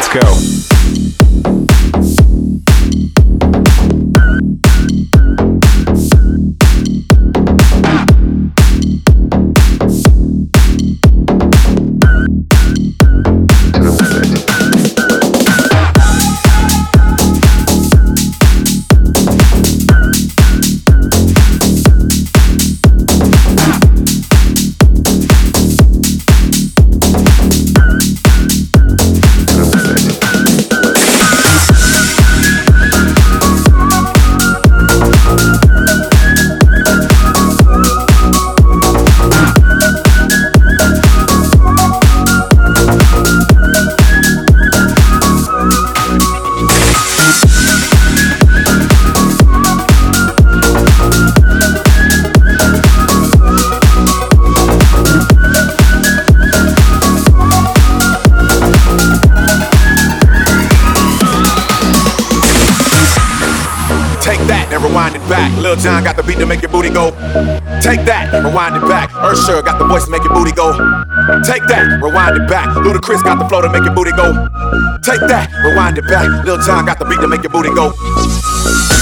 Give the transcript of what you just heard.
Let's go. Take that and rewind it back. Lil Jon got the beat to make your booty go. Take that, rewind it back. Usher got the voice to make your booty go. Take that, rewind it back. Ludacris got the flow to make your booty go. Take that, rewind it back. Lil Jon got the beat to make your booty go.